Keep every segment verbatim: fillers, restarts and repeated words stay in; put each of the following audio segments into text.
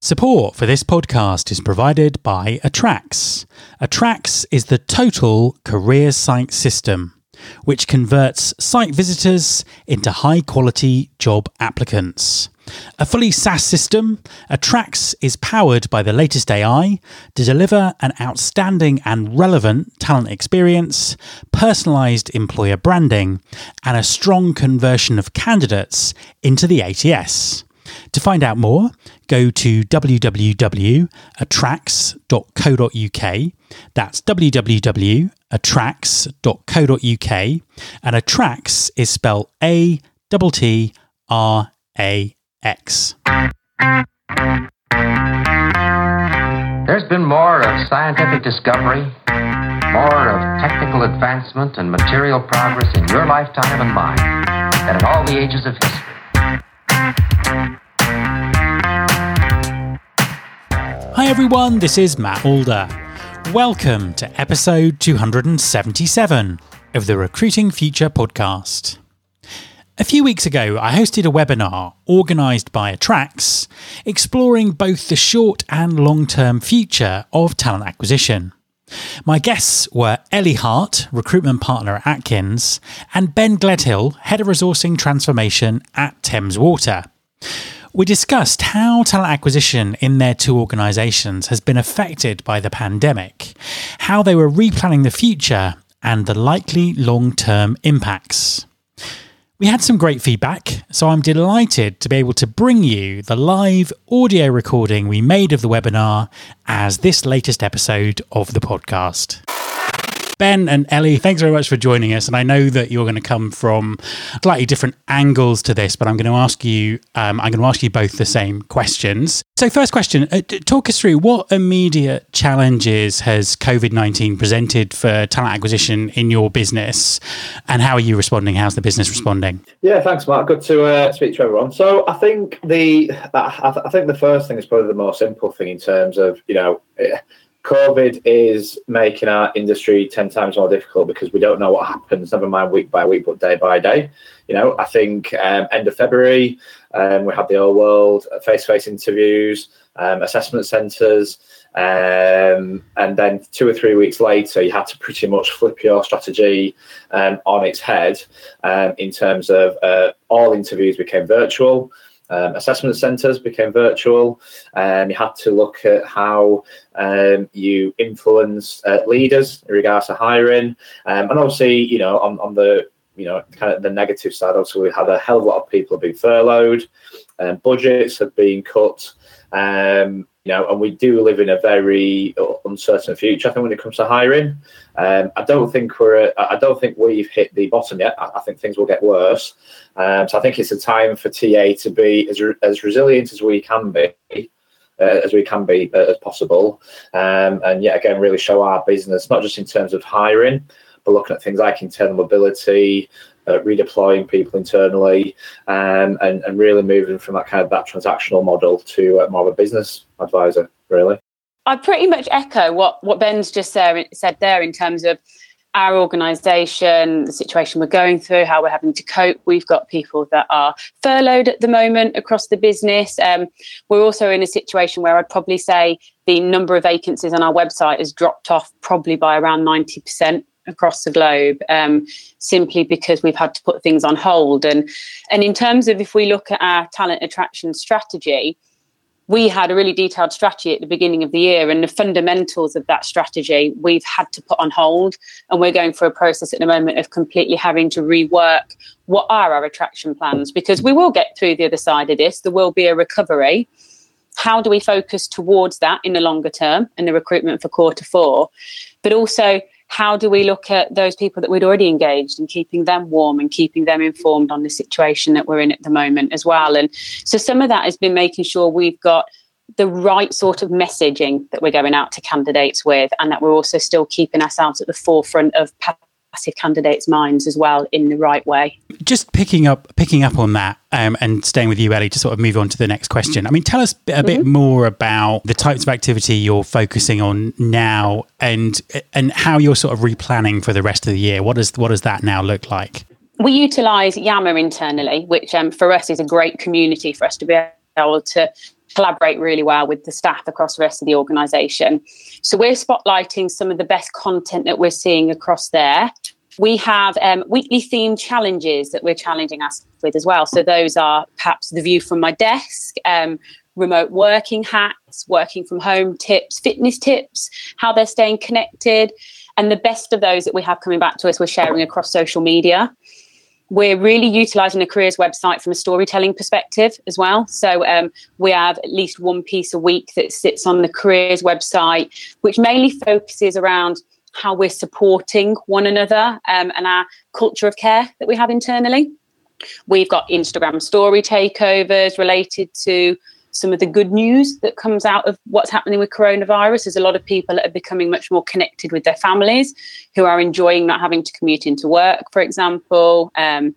Support for this podcast is provided by Attrax. Attrax is the total career site system, which converts site visitors into high-quality job applicants. A fully SaaS system, Attrax is powered by the latest A I to deliver an outstanding and relevant talent experience, personalised employer branding, and a strong conversion of candidates into the A T S. To find out more, go to w w w dot attrax dot co dot u k. That's w w w dot attrax dot co dot u k. And Attrax is spelled A T T R A X. There's been more of scientific discovery, more of technical advancement and material progress in your lifetime and mine than in all the ages of history. Hi everyone, this is Matt Alder. Welcome to episode two hundred seventy-seven of the Recruiting Future podcast. A few weeks ago, I hosted a webinar organised by Attrax, exploring both the short and long-term future of talent acquisition. My guests were Ellie Hart, recruitment partner at Atkins, and Ben Gledhill, head of resourcing transformation at Thames Water. We discussed how talent acquisition in their two organisations has been affected by the pandemic, how they were replanning the future, and the likely long-term impacts. We had some great feedback, so I'm delighted to be able to bring you the live audio recording we made of the webinar as this latest episode of the podcast. Ben and Ellie, thanks very much for joining us. And I know that you're going to come from slightly different angles to this, but I'm going to ask you, um, I'm going to ask you both the same questions. So first question, uh, talk us through what immediate challenges has covid nineteen presented for talent acquisition in your business, and how are you responding? How's the business responding? Yeah, thanks, Mark. Good to uh, speak to everyone. So I think the, I, th- I think the first thing is probably the most simple thing in terms of, you know, COVID is making our industry ten times more difficult because we don't know what happens, never mind week by week, but day by day. You know, I think um, end of February, um, we had the whole world face-to-face interviews, um, assessment centres, um, and then two or three weeks later, you had to pretty much flip your strategy um, on its head um, in terms of uh, all interviews became virtual. Um, assessment centres became virtual, and um, you had to look at how um, you influence uh, leaders in regards to hiring. Um, and obviously, you know, on, on the you know kind of the negative side, also we had a hell of a lot of people have been furloughed, and um, budgets have been cut. Um, you know, and we do live in a very uncertain future, I think, when it comes to hiring. Um, I don't think we're. I don't think we've hit the bottom yet. I, I think things will get worse. Um, so I think it's a time for T A to be as re- as resilient as we can be, uh, as we can be uh, as possible, um, and yet again really show our business not just in terms of hiring, but looking at things like internal mobility, uh, redeploying people internally, um, and and really moving from that kind of that transactional model to uh, more of a business advisor, really. I pretty much echo what, what Ben's just there, said there in terms of our organisation, the situation we're going through, how we're having to cope. We've got people that are furloughed at the moment across the business. Um, we're also in a situation where I'd probably say the number of vacancies on our website has dropped off probably by around ninety percent across the globe, um, simply because we've had to put things on hold. And, and in terms of if we look at our talent attraction strategy, we had a really detailed strategy at the beginning of the year, and the fundamentals of that strategy we've had to put on hold. And we're going through a process at the moment of completely having to rework what are our attraction plans, because we will get through the other side of this. There will be a recovery. How do we focus towards that in the longer term and the recruitment for quarter four? But also, how do we look at those people that we'd already engaged and keeping them warm and keeping them informed on the situation that we're in at the moment as well? And so some of that has been making sure we've got the right sort of messaging that we're going out to candidates with, and that we're also still keeping ourselves at the forefront of passive candidates' minds as well in the right way. Just picking up picking up on that um, and staying with you, Ellie, to sort of move on to the next question. I mean, tell us a bit mm-hmm. more about the types of activity you're focusing on now, and and how you're sort of replanning for the rest of the year. What does what does that now look like? We utilise Yammer internally, which um, for us is a great community for us to be able to collaborate really well with the staff across the rest of the organisation. So we're spotlighting some of the best content that we're seeing across there. We have um, weekly themed challenges that we're challenging us with as well. So those are perhaps the view from my desk, um, remote working hacks, working from home tips, fitness tips, how they're staying connected. And the best of those that we have coming back to us, we're sharing across social media. We're really utilising the careers website from a storytelling perspective as well. So um, we have at least one piece a week that sits on the careers website, which mainly focuses around how we're supporting one another um, and our culture of care that we have internally. We've got Instagram story takeovers related to some of the good news that comes out of what's happening with coronavirus. There's a lot of people that are becoming much more connected with their families, who are enjoying not having to commute into work, for example. Um,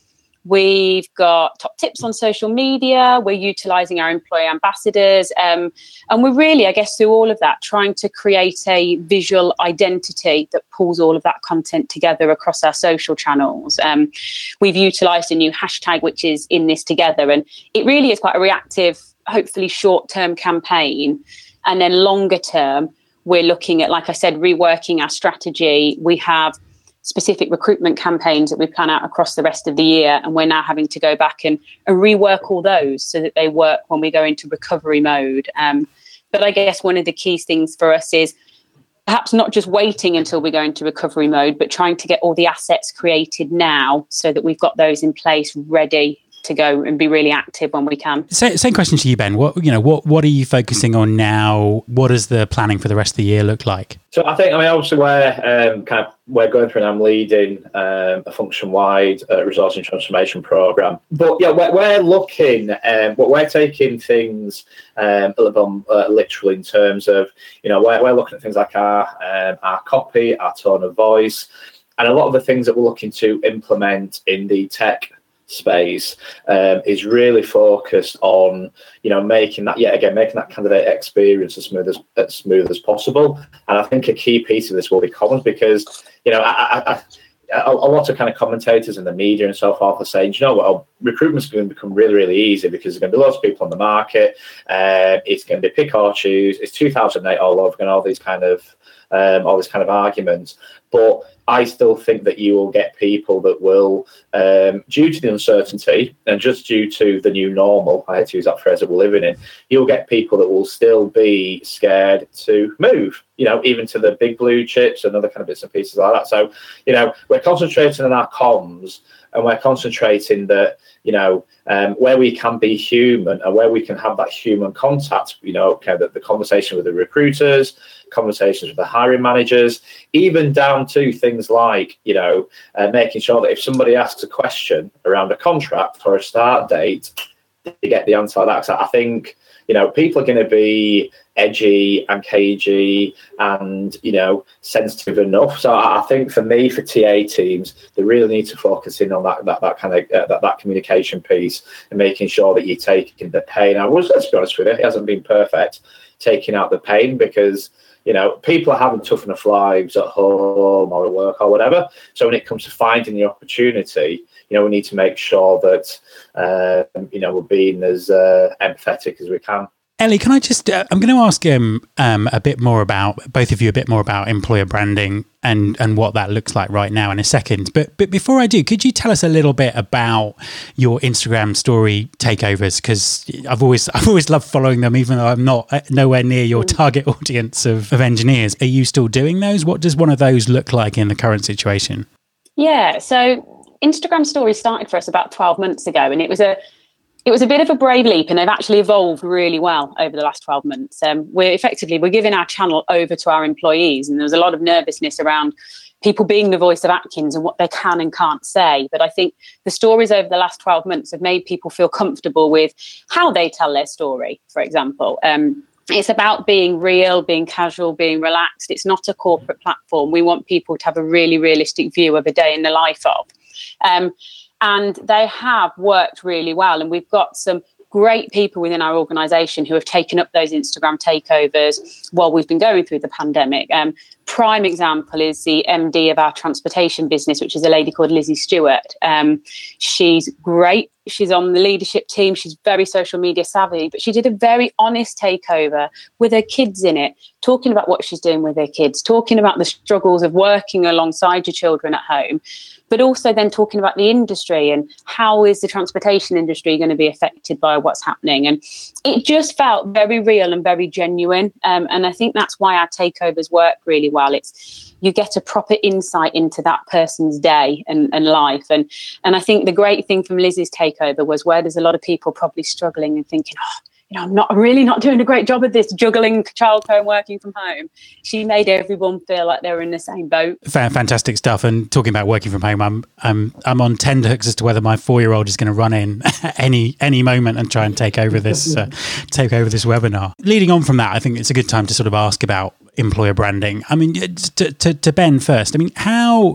we've got top tips on social media. We're utilising our employee ambassadors. Um, and we're really, I guess, through all of that, trying to create a visual identity that pulls all of that content together across our social channels. Um, we've utilised a new hashtag, which is In This Together. And it really is quite a reactive, hopefully short-term campaign. And then longer term, we're looking at, like I said, reworking our strategy. We have specific recruitment campaigns that we plan out across the rest of the year. And we're now having to go back and, and rework all those so that they work when we go into recovery mode. Um, but I guess one of the key things for us is perhaps not just waiting until we go into recovery mode, but trying to get all the assets created now so that we've got those in place ready to go and be really active when we can. Same, same question to you, Ben. What you know, what what are you focusing on now? What does the planning for the rest of the year look like? So I think, I mean, obviously we're um, kind of we're going through and I'm leading um, a function-wide uh, resourcing transformation program. But yeah, we're, we're looking, um, but we're taking things um, a little bit uh, literal in terms of, you know, we're, we're looking at things like our um, our copy, our tone of voice, and a lot of the things that we're looking to implement in the tech space um, is really focused on, you know, making that, yeah, again, making that candidate experience as smooth as, as smooth as possible. And I think a key piece of this will be comms, because, you know, I, I, I, a, a lot of kind of commentators in the media and so forth are saying, you know what, well, recruitment's going to become really, really easy because there's going to be lots of people on the market. Uh, it's going to be pick or choose. It's two thousand eight all over, and all these kind of um, all these kind of arguments. But I still think that you will get people that will, um, due to the uncertainty and just due to the new normal, I had to use that phrase that we're living in, you'll get people that will still be scared to move, you know, even to the big blue chips and other kind of bits and pieces like that. So, you know, we're concentrating on our comms, and we're concentrating that, you know, um, where we can be human and where we can have that human contact, you know, okay, the, the conversation with the recruiters, conversations with the hiring managers, even down to things like, you know, uh, making sure that if somebody asks a question around a contract or a start date, you get the answer like that. So I think, you know, people are going to be edgy and cagey and, you know, sensitive enough. So I think for me, for T A teams, they really need to focus in on that that, that kind of uh, that, that communication piece and making sure that you're taking the pain out. Well, let's be honest with you, it hasn't been perfect taking out the pain, because, you know, people are having tough enough lives at home or at work or whatever. So when it comes to finding the opportunity, you know, we need to make sure that, uh, you know, we're being as uh, empathetic as we can. Ellie, can I just, uh, I'm going to ask um, um, a bit more about, both of you, a bit more about employer branding and, and what that looks like right now in a second. But but before I do, could you tell us a little bit about your Instagram story takeovers? Because I've always I've always loved following them, even though I'm not nowhere near your target audience of, of engineers. Are you still doing those? What does one of those look like in the current situation? Yeah, so Instagram stories started for us about twelve months ago, and it was a It was a bit of a brave leap, and they've actually evolved really well over the last twelve months. Um, we're effectively, we're giving our channel over to our employees, and there's a lot of nervousness around people being the voice of Atkins and what they can and can't say. But I think the stories over the last twelve months have made people feel comfortable with how they tell their story, for example. Um, it's about being real, being casual, being relaxed. It's not a corporate platform. We want people to have a really realistic view of a day in the life of. Um, And they have worked really well. And we've got some great people within our organisation who have taken up those Instagram takeovers while we've been going through the pandemic. Um, prime example is the M D of our transportation business, which is a lady called Lizzie Stewart. Um, she's great. She's on the leadership team. She's very social media savvy, but she did a very honest takeover with her kids in it, talking about what she's doing with her kids, talking about the struggles of working alongside your children at home, but also then talking about the industry and how is the transportation industry going to be affected by what's happening. And it just felt very real and very genuine. Um, and I think that's why our takeovers work really well. It's you get a proper insight into that person's day and, and life. And, and I think the great thing from Lizzie's takeover was where there's a lot of people probably struggling and thinking, oh, you know, I'm not I'm really not doing a great job of this, juggling childcare and working from home. She made everyone feel like they were in the same boat. Fantastic stuff. And talking about working from home, I'm I'm I'm on tenterhooks as to whether my four-year-old is going to run in any any moment and try and take over this uh, take over this webinar. Leading on from that, I think it's a good time to sort of ask about employer branding. I mean, to to, to Ben first. I mean, how.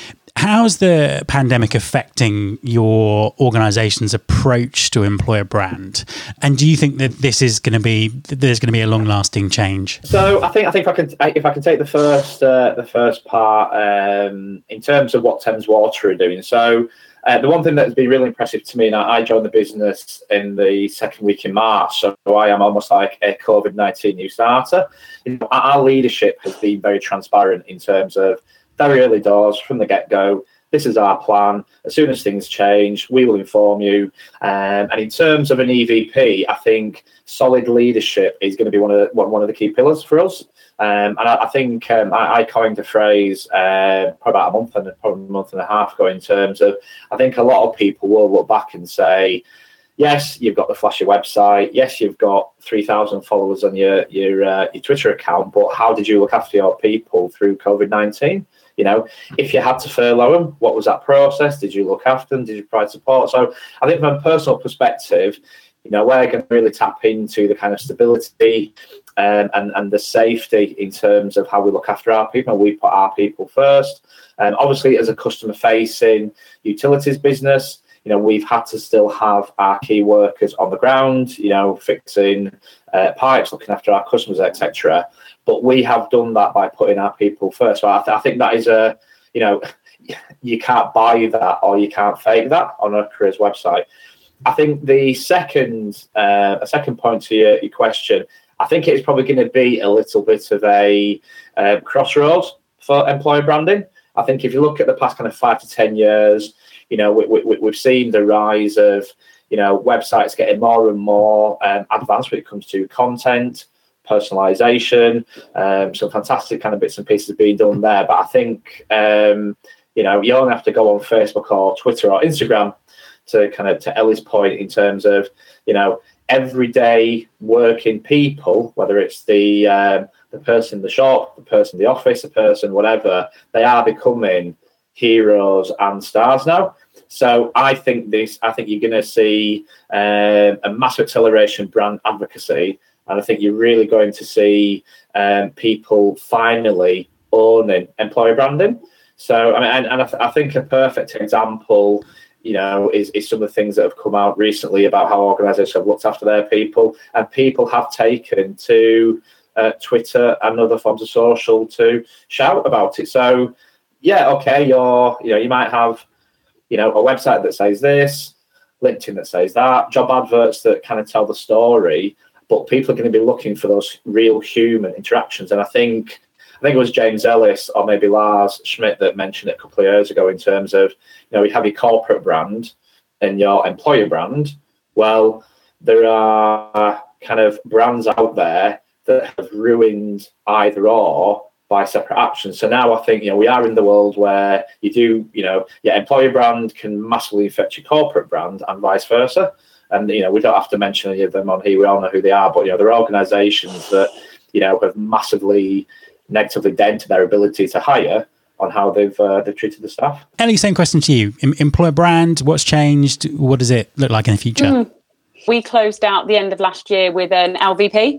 How's the pandemic affecting your organisation's approach to employer brand? And do you think that this is going to be there's going to be a long-lasting change? So I think I think if I can if I can take the first uh, the first part um, in terms of what Thames Water are doing. So uh, the one thing that has been really impressive to me, and I joined the business in the second week in March, so I am almost like a COVID nineteen new starter. You know, our leadership has been very transparent in terms of very early doors from the get-go. This is our plan. As soon as things change, we will inform you. Um, and in terms of an E V P, I think solid leadership is going to be one of the, one of the key pillars for us. Um, and I, I think um, I, I coined a phrase uh, probably about a month and probably a month and a half ago in terms of, I think a lot of people will look back and say, yes, you've got the flashy website. Yes, you've got three thousand followers on your your, uh, your Twitter account. But how did you look after your people through COVID nineteen? You know, if you had to furlough them, what was that process? Did you look after them? Did you provide support? So I think from a personal perspective, you know, we're going to really tap into the kind of stability um, and, and the safety in terms of how we look after our people. We put our people first. And obviously, as a customer-facing utilities business, you know, we've had to still have our key workers on the ground, you know, fixing uh, pipes, looking after our customers, et cetera. But we have done that by putting our people first. So I, th- I think that is a, you know, you can't buy that or you can't fake that on a careers website. I think the second, uh, a second point to your, your question, I think it's probably going to be a little bit of a uh, crossroads for employer branding. I think if you look at the past kind of five to ten years, you know, we, we, we've seen the rise of, you know, websites getting more and more um, advanced when it comes to content, personalization, um, some fantastic kind of bits and pieces being done there. But I think, um, you know, you only have to go on Facebook or Twitter or Instagram to kind of, to Ellie's point in terms of, you know, everyday working people, whether it's the um, the person in the shop, the person in the office, the person, whatever, they are becoming heroes and stars now. So I think this, I think you're going to see um, a massive acceleration brand advocacy. And I think you're really going to see um, people finally owning employer branding. So, I mean, and, and I, th- I think a perfect example, you know, is, is some of the things that have come out recently about how organisations have looked after their people, and people have taken to uh, Twitter and other forms of social to shout about it. So, yeah, okay, you're, you know, you might have, you know, a website that says this, LinkedIn that says that, job adverts that kind of tell the story. But people are going to be looking for those real human interactions. And I think I think it was James Ellis or maybe Lars Schmidt that mentioned it a couple of years ago in terms of, you know, you have your corporate brand and your employer brand. Well, there are kind of brands out there that have ruined either or by separate actions. So now I think, you know, we are in the world where you do, you know, your employer brand can massively affect your corporate brand and vice versa. And, you know, we don't have to mention any of them on here. We all know who they are. But, you know, there are organisations that, you know, have massively negatively dented their ability to hire on how they've uh, they've treated the staff. Ellie, same question to you. Em- employer brand, what's changed? What does it look like in the future? Mm. We closed out the end of last year with an L V P.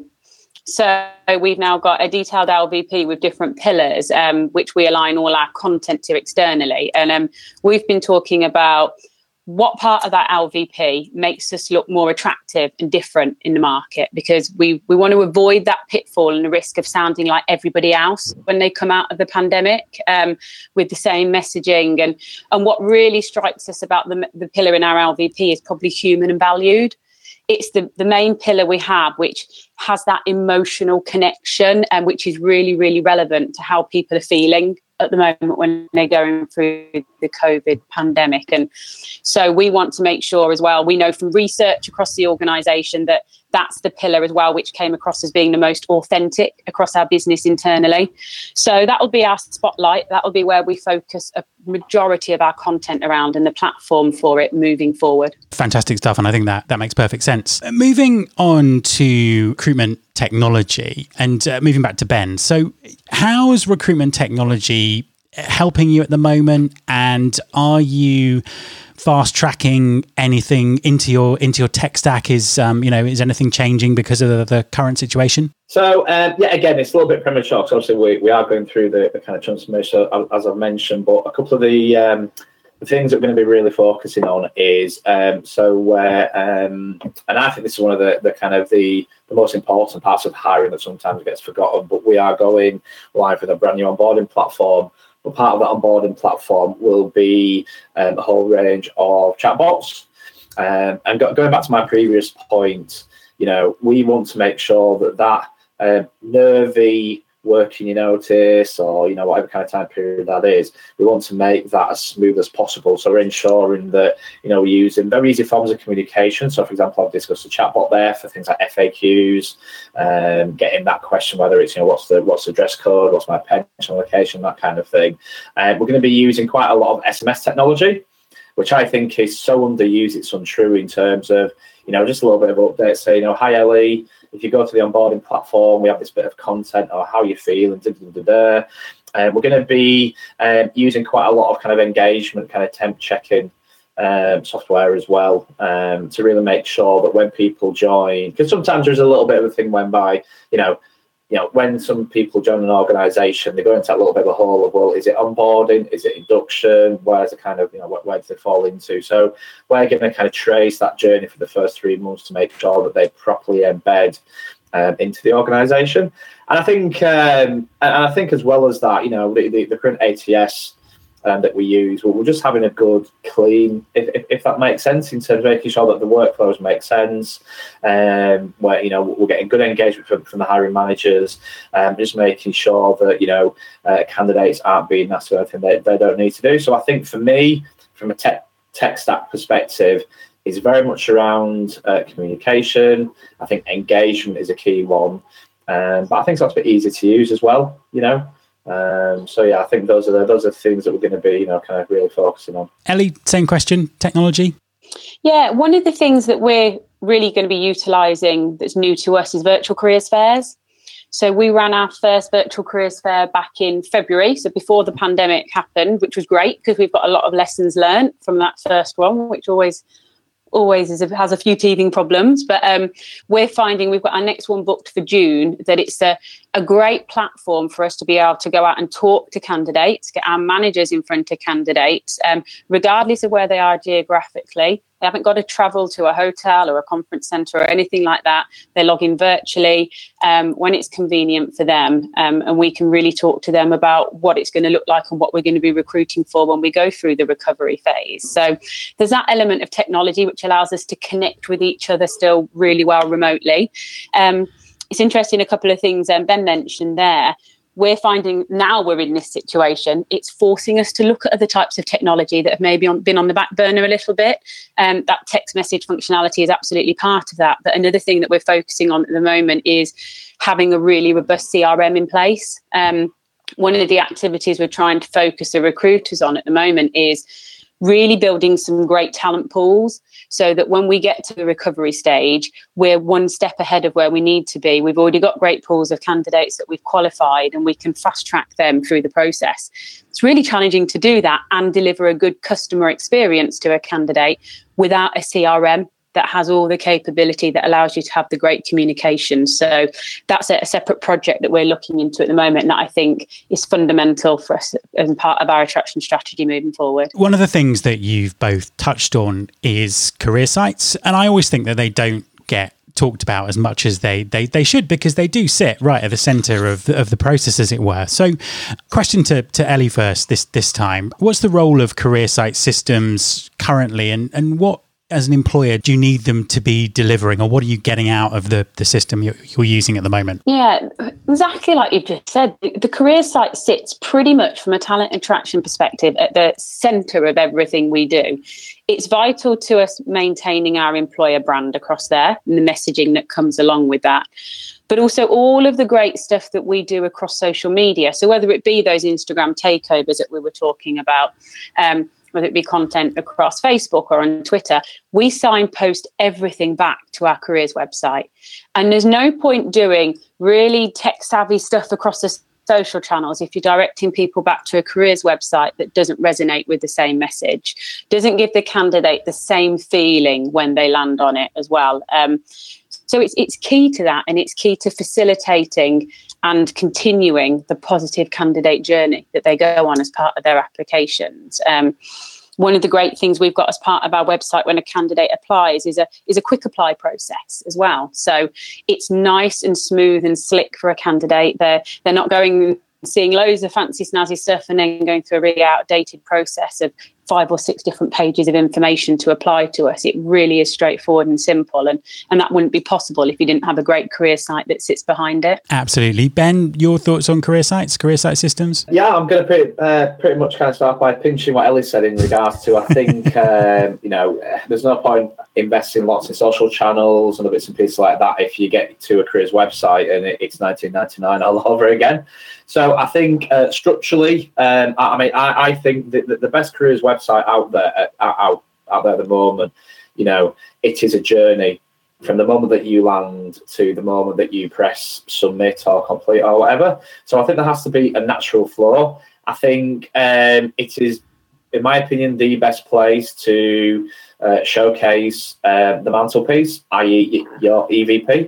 So we've now got a detailed L V P with different pillars, um, which we align all our content to externally. And um, we've been talking about what part of that L V P makes us look more attractive and different in the market, because we we want to avoid that pitfall and the risk of sounding like everybody else when they come out of the pandemic um, with the same messaging. And and what really strikes us about the, the pillar in our L V P is probably human and valued. It's the, the main pillar we have, which has that emotional connection and which is really, really relevant to how people are feeling at the moment when they're going through the COVID pandemic. And so we want to make sure as well, we know from research across the organisation that that's the pillar as well, which came across as being the most authentic across our business internally. So that will be our spotlight. That will be where we focus a majority of our content around and the platform for it moving forward. Fantastic stuff. And I think that that makes perfect sense. Moving on to recruitment technology and uh, moving back to Ben. So how's recruitment technology helping you at the moment? And are you fast tracking anything into your into your tech stack? Is um, you know, is anything changing because of the, the current situation? So um, yeah, again, it's a little bit premature because obviously we, we are going through the, the kind of transformation as I've mentioned. But a couple of the um, the things that we're going to be really focusing on is um, so uh, um, and I think this is one of the, the kind of the, the most important parts of hiring that sometimes gets forgotten. But we are going live with a brand new onboarding platform. But part of that onboarding platform will be um, a whole range of chatbots. Um, and go, going back to my previous point, you know, we want to make sure that that um, nervy working your notice or, you know, whatever kind of time period that is, we want to make that as smooth as possible. So we're ensuring that, you know, we're using very easy forms of communication. So, for example, I've discussed a chatbot there for things like F A Qs, um, getting that question, whether it's, you know, what's the what's the dress code, what's my pension location, that kind of thing. Uh, we're going to be using quite a lot of S M S technology, which I think is so underused, it's untrue in terms of, you know, just a little bit of update. Say, you know, hi, Ellie, if you go to the onboarding platform, we have this bit of content or how you feel and da da da da. Uh, we're going to be um, using quite a lot of kind of engagement, kind of temp checking um, software as well um, to really make sure that when people join, because sometimes there's a little bit of a thing whereby, you know, you know, when some people join an organisation, they go into that little bit of a hole of, well, is it onboarding? Is it induction? Where's the kind of, you know, where, where do they fall into? So we're going to kind of trace that journey for the first three months to make sure that they properly embed um, into the organisation. And I think, um, and I think as well as that, you know, the, the, the current A T S um, that we use, well, we're just having a good, clean, if, if, if that makes sense, in terms of making sure that the workflows make sense, um, where, you know, we're getting good engagement from, from the hiring managers, um, just making sure that, you know, uh, candidates aren't being asked to anything they, they don't need to do. So I think for me, from a tech, tech stack perspective, is very much around uh, communication. I think engagement is a key one. Um, but I think it's a bit easy to use as well, you know. Um, so yeah, I think those are the, those are the things that we're going to be, you know, kind of really focusing on. Ellie, same question, technology? Yeah, one of the things that we're really going to be utilising that's new to us is virtual careers fairs. So we ran our first virtual careers fair back in February, so before the pandemic happened, which was great because we've got a lot of lessons learned from that first one, which always always is a, has a few teething problems. But um, we're finding we've got our next one booked for June, that it's a, a great platform for us to be able to go out and talk to candidates, get our managers in front of candidates, um, regardless of where they are geographically. They haven't got to travel to a hotel or a conference centre or anything like that. They log in virtually um, when it's convenient for them. Um, and we can really talk to them about what it's going to look like and what we're going to be recruiting for when we go through the recovery phase. So there's that element of technology which allows us to connect with each other still really well remotely. Um, it's interesting, a couple of things um, Ben mentioned there. We're finding now we're in this situation, it's forcing us to look at other types of technology that have maybe on, been on the back burner a little bit. Um, that text message functionality is absolutely part of that. But another thing that we're focusing on at the moment is having a really robust C R M in place. Um, one of the activities we're trying to focus the recruiters on at the moment is really building some great talent pools so that when we get to the recovery stage, we're one step ahead of where we need to be. We've already got great pools of candidates that we've qualified and we can fast track them through the process. It's really challenging to do that and deliver a good customer experience to a candidate without a C R M that has all the capability that allows you to have the great communication. So that's a, a separate project that we're looking into at the moment, and that I think is fundamental for us as part of our attraction strategy moving forward. One of the things that you've both touched on is career sites, and I always think that they don't get talked about as much as they they they should, because they do sit right at the centre of of the process, as it were. So, question to to Ellie first this this time: what's the role of career site systems currently, and and what, as an employer, do you need them to be delivering, or what are you getting out of the the system you're, you're using at the moment? Yeah, exactly like you've just said. The, the career site sits pretty much from a talent attraction perspective at the centre of everything we do. It's vital to us maintaining our employer brand across there and the messaging that comes along with that. But also all of the great stuff that we do across social media. So whether it be those Instagram takeovers that we were talking about, um, whether it be content across Facebook or on Twitter, we signpost everything back to our careers website. And there's no point doing really tech-savvy stuff across the social channels if you're directing people back to a careers website that doesn't resonate with the same message, doesn't give the candidate the same feeling when they land on it as well. Um, so it's it's key to that, and it's key to facilitating and continuing the positive candidate journey that they go on as part of their applications. Um, one of the great things we've got as part of our website when a candidate applies is a is a quick apply process as well. So it's nice and smooth and slick for a candidate. They're they're not going seeing loads of fancy snazzy stuff and then going through a really outdated process of five or six different pages of information to apply to us. It really is straightforward and simple, and and that wouldn't be possible if you didn't have a great career site that sits behind it. Absolutely. Ben, your thoughts on career sites, career site systems? Yeah, I'm going to pretty, uh, pretty much kind of start by pinching what Ellie said in regards to, I think, um, you know, there's no point investing lots in social channels and bits and pieces like that if you get to a careers website and it's nineteen ninety-nine all over again. So I think uh, structurally, um, I, I mean, I, I think that the, the best careers website out there, uh, out, out there at the moment, you know, it is a journey from the moment that you land to the moment that you press submit or complete or whatever. So I think there has to be a natural flow. I think um, it is, in my opinion, the best place to uh, showcase uh, the mantelpiece, that is your E V P.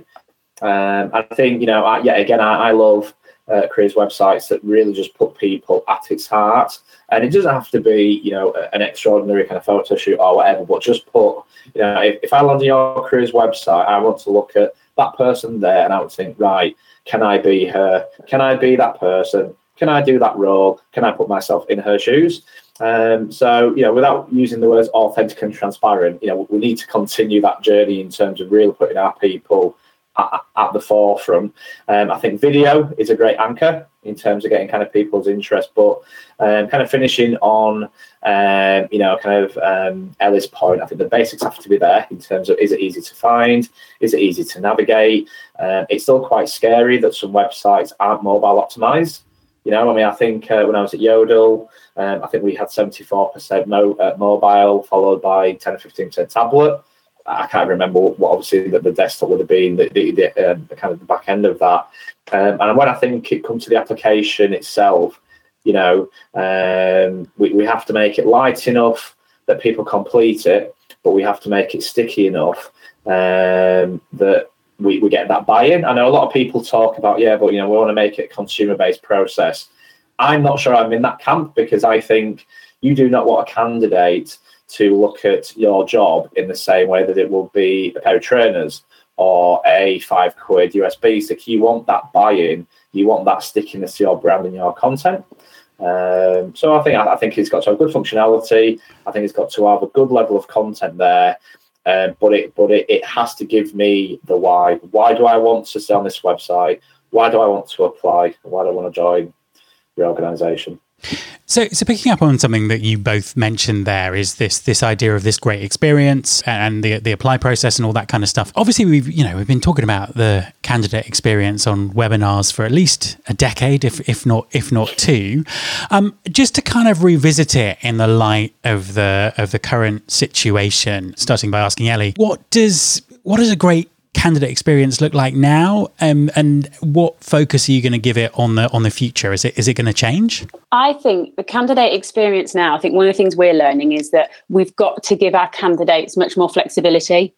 Um, I think, you know, I, yeah, again, I, I love Uh, careers websites that really just put people at its heart, and it doesn't have to be, you know, an extraordinary kind of photo shoot or whatever, but just put, you know, if, if I land on your careers website, I want to look at that person there and I would think, right, can I be her? Can I be that person? Can I do that role? Can I put myself in her shoes? Um, so, you know, without using the words authentic and transparent, you know, we need to continue that journey in terms of really putting our people At, at the forefront. Um, I think video is a great anchor in terms of getting kind of people's interest, but um, kind of finishing on, um, you know, kind of um, Ellie's point, I think the basics have to be there in terms of, is it easy to find? Is it easy to navigate? Um, it's still quite scary that some websites aren't mobile optimized. You know, I mean, I think uh, when I was at Yodel, um, I think we had seventy-four percent mo- uh, mobile, followed by ten or fifteen percent tablet. I can't remember what obviously that the desktop would have been, the, the, the, um, the kind of the back end of that. Um, and when I think it comes to the application itself, you know, um, we, we have to make it light enough that people complete it, but we have to make it sticky enough um, that we, we get that buy-in. I know a lot of people talk about, yeah, but, you know, we want to make it a consumer-based process. I'm not sure I'm in that camp, because I think you do not want a candidate to look at your job in the same way that it will be a pair of trainers or a five quid U S B stick. You want that buy-in, you want that stickiness to your brand and your content. Um, so I think I think it's got to have good functionality. I think it's got to have a good level of content there, um, but it but it, it has to give me the why. Why do I want to stay on this website? Why do I want to apply? Why do I want to join your organisation? So, so picking up on something that you both mentioned there is this this idea of this great experience and the the apply process and all that kind of stuff. Obviously, we've you know we've been talking about the candidate experience on webinars for at least a decade, if if not if not two. Um, just to kind of revisit it in the light of the of the current situation, starting by asking Ellie, what does what does a great candidate experience look like now, um, and what focus are you going to give it on the on the future? Is it is it going to change? I think the candidate experience now, I think one of the things we're learning is that we've got to give our candidates much more flexibility.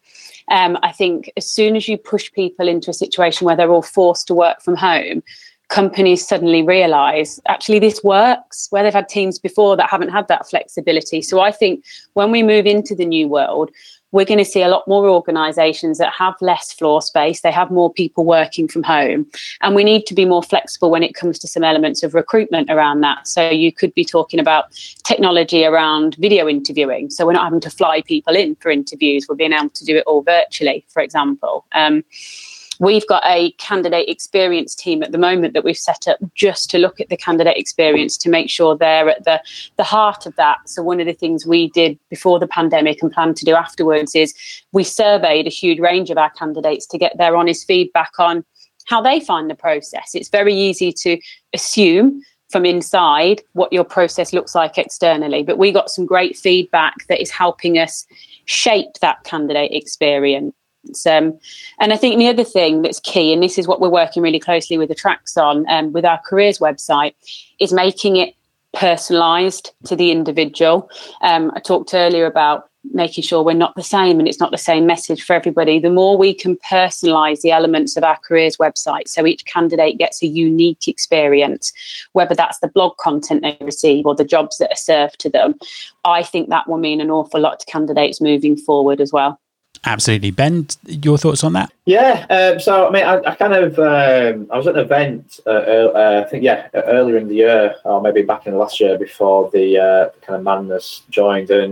Um, I think as soon as you push people into a situation where they're all forced to work from home, companies suddenly realise, actually, this works, where they've had teams before that haven't had that flexibility. So I think when we move into the new world, we're going to see a lot more organisations that have less floor space. They have more people working from home. And we need to be more flexible when it comes to some elements of recruitment around that. So you could be talking about technology around video interviewing. So we're not having to fly people in for interviews. We're being able to do it all virtually, for example. Um, We've got a candidate experience team at the moment that we've set up just to look at the candidate experience to make sure they're at the, the heart of that. So one of the things we did before the pandemic and plan to do afterwards is we surveyed a huge range of our candidates to get their honest feedback on how they find the process. It's very easy to assume from inside what your process looks like externally, but we got some great feedback that is helping us shape that candidate experience. Um, and I think the other thing that's key, and this is what we're working really closely with Attracts on, um, with our careers website, is making it personalised to the individual. Um, I talked earlier about making sure we're not the same and it's not the same message for everybody. The more we can personalise the elements of our careers website so each candidate gets a unique experience, whether that's the blog content they receive or the jobs that are served to them, I think that will mean an awful lot to candidates moving forward as well. Absolutely. Ben, your thoughts on that? Yeah, um, so I mean, I, I kind of, um, I was at an event, uh, uh, I think, yeah, earlier in the year, or maybe back in the last year before the uh, kind of madness joined. And,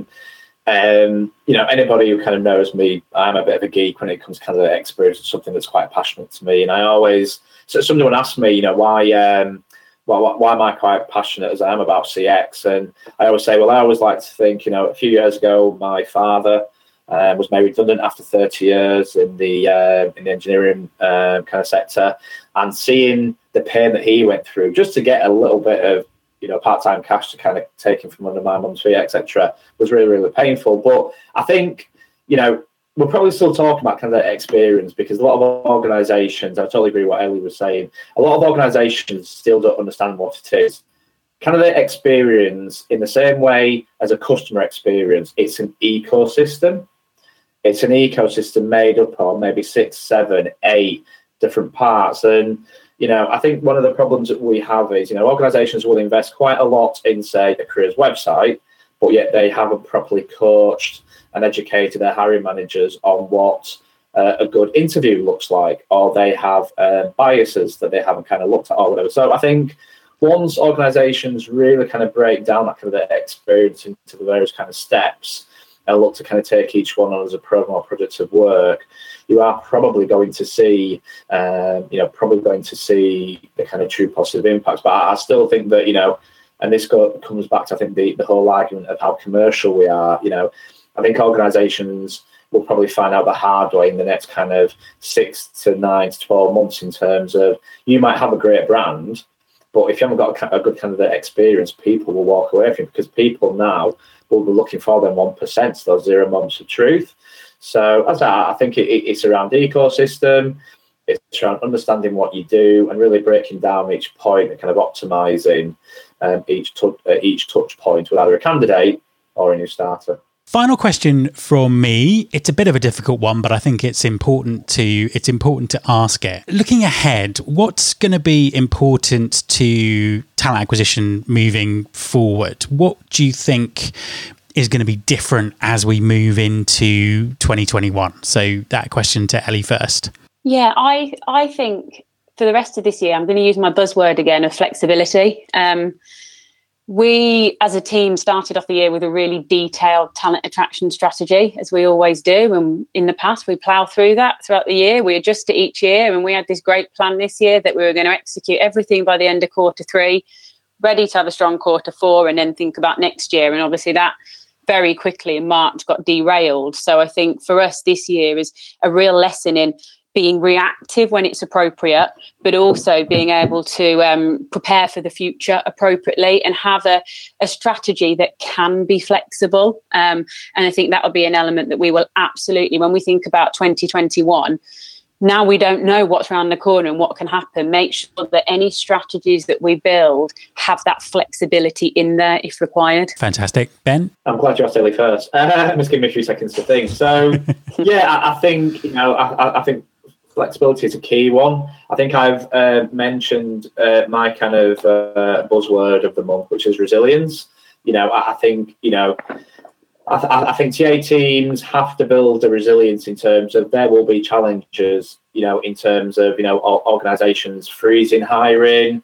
um, you know, anybody who kind of knows me, I'm a bit of a geek when it comes to kind of experience, something that's quite passionate to me. And I always, so someone asked me, you know, why, um, why, why am I quite passionate as I am about C X? And I always say, well, I always like to think, you know, a few years ago, my father, Uh, was made redundant after thirty years in the uh, in the engineering uh, kind of sector, and seeing the pain that he went through just to get a little bit of, you know, part-time cash to kind of take him from under my mum's feet, et cetera, was really, really painful. But I think, you know, we're probably still talking about kind of that experience, because a lot of organisations, I totally agree with what Ellie was saying, a lot of organisations still don't understand what it is. Candidate experience, in the same way as a customer experience, it's an ecosystem. It's an ecosystem made up of maybe six, seven, eight different parts. And, you know, I think one of the problems that we have is, you know, organisations will invest quite a lot in, say, a careers website, but yet they haven't properly coached and educated their hiring managers on what uh, a good interview looks like, or they have uh, biases that they haven't kind of looked at or whatever. So I think once organisations really kind of break down that kind of experience into the various kind of steps and look to kind of take each one on as a program or project of work, you are probably going to see, um, you know, probably going to see the kind of true positive impacts. But I, I still think that, you know, and this go, comes back to, I think, the, the whole argument of how commercial we are. You know, I think organisations will probably find out the hard way in the next kind of six to nine to twelve months in terms of, you might have a great brand, but if you haven't got a, a good candidate experience, people will walk away from you, because people now will be looking for them one percent, those zero moments of truth. So as I, I think it, it's around ecosystem, it's around understanding what you do and really breaking down each point and kind of optimizing um, each, tu- uh, each touch point with either a candidate or a new starter. Final question from me. It's a bit of a difficult one, but I think it's important to it's important to ask it. Looking ahead, what's going to be important to talent acquisition moving forward? What do you think is going to be different as we move into twenty twenty-one? So that question to Ellie first. Yeah, I I think for the rest of this year, I'm going to use my buzzword again of flexibility. Um, We, as a team, started off the year with a really detailed talent attraction strategy, as we always do. And in the past, we plough through that throughout the year. We adjust it each year. And we had this great plan this year that we were going to execute everything by the end of quarter three, ready to have a strong quarter four, and then think about next year. And obviously that very quickly in March got derailed. So I think for us this year is a real lesson in being reactive when it's appropriate, but also being able to um, prepare for the future appropriately and have a, a strategy that can be flexible. Um, and I think that will be an element that we will absolutely, when we think about twenty twenty-one, now we don't know what's around the corner and what can happen. Make sure that any strategies that we build have that flexibility in there if required. Fantastic. Ben? I'm glad you asked Ellie first. Uh, just give me a few seconds to think. So, yeah, I, I think, you know, I, I think flexibility is a key one. I think I've uh, mentioned uh, my kind of uh, buzzword of the month, which is resilience. You know, I, I think, you know, I, th- I think T A teams have to build a resilience in terms of there will be challenges, you know, in terms of, you know, organisations freezing hiring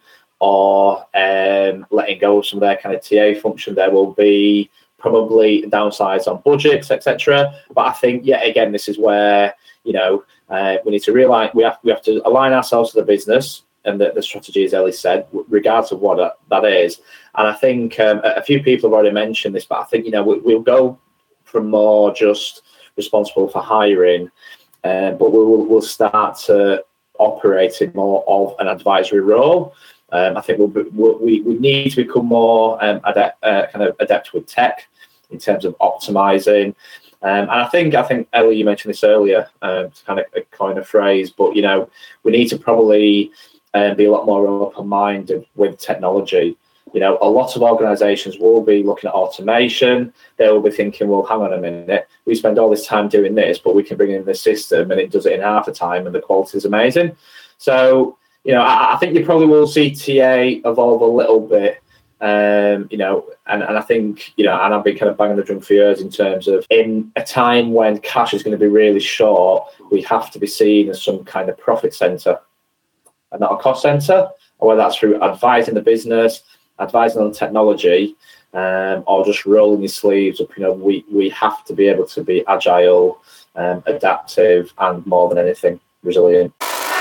or um, letting go of some of their kind of T A function. There will be probably downsides on budgets, et cetera. But I think, yeah, again, this is where, you know, uh, we need to realign. We have we have to align ourselves to the business and the, the strategy, as Ellie said, regardless of what that, that is. And I think um, a few people have already mentioned this, but I think, you know, we, we'll go from more just responsible for hiring, uh, but we'll, we'll start to operate in more of an advisory role. Um, I think we'll, be, we'll, we we need to become more um, adept, uh, kind of adept with tech in terms of optimizing. Um, and I think, I think Ellie, you mentioned this earlier, um, to kind of coin a phrase, but, you know, we need to probably um, be a lot more open-minded with technology. You know, a lot of organisations will be looking at automation. They will be thinking, well, hang on a minute, we spend all this time doing this, but we can bring in this system and it does it in half the time and the quality is amazing. So, you know, I, I think you probably will see T A evolve a little bit. Um, you know, and, and I think, you know, and I've been kind of banging the drum for years in terms of in a time when cash is going to be really short, we have to be seen as some kind of profit centre and not a cost centre, or whether that's through advising the business, advising on technology, um, or just rolling your sleeves up. You know, we, we have to be able to be agile, um, adaptive, and more than anything, resilient.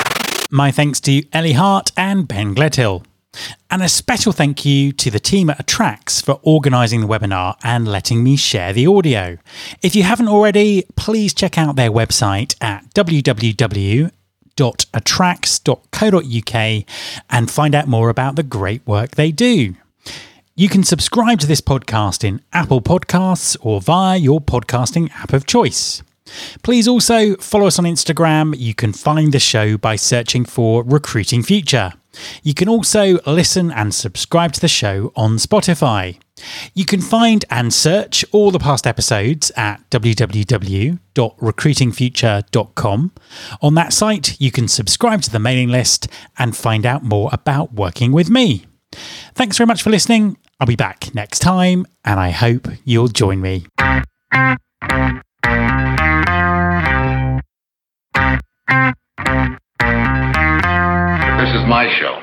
My thanks to Ellie Hart and Ben Gledhill. And a special thank you to the team at Attrax for organising the webinar and letting me share the audio. If you haven't already, please check out their website at w w w dot attrax dot co dot u k and find out more about the great work they do. You can subscribe to this podcast in Apple Podcasts or via your podcasting app of choice. Please also follow us on Instagram. You can find the show by searching for Recruiting Future. You can also listen and subscribe to the show on Spotify. You can find and search all the past episodes at w w w dot recruiting future dot com. On that site, you can subscribe to the mailing list and find out more about working with me. Thanks very much for listening. I'll be back next time, and I hope you'll join me. This is my show.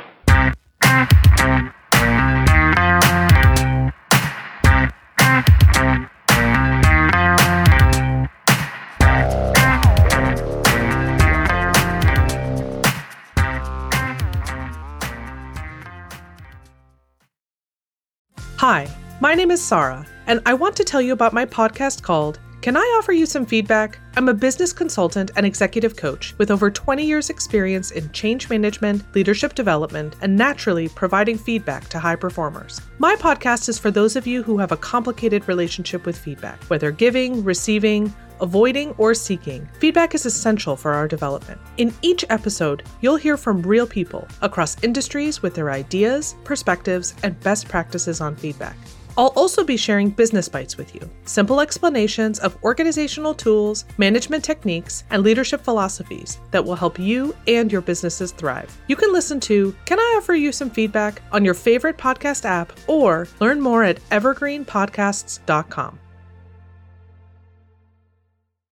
Hi, my name is Sarah, and I want to tell you about my podcast called Can I Offer You Some Feedback? I'm a business consultant and executive coach with over twenty years experience in change management, leadership development, and naturally providing feedback to high performers. My podcast is for those of you who have a complicated relationship with feedback, whether giving, receiving, avoiding, or seeking. Feedback is essential for our development. In each episode, you'll hear from real people across industries with their ideas, perspectives, and best practices on feedback. I'll also be sharing business bites with you, simple explanations of organizational tools, management techniques, and leadership philosophies that will help you and your businesses thrive. You can listen to Can I Offer You Some Feedback on your favorite podcast app or learn more at evergreen podcasts dot com.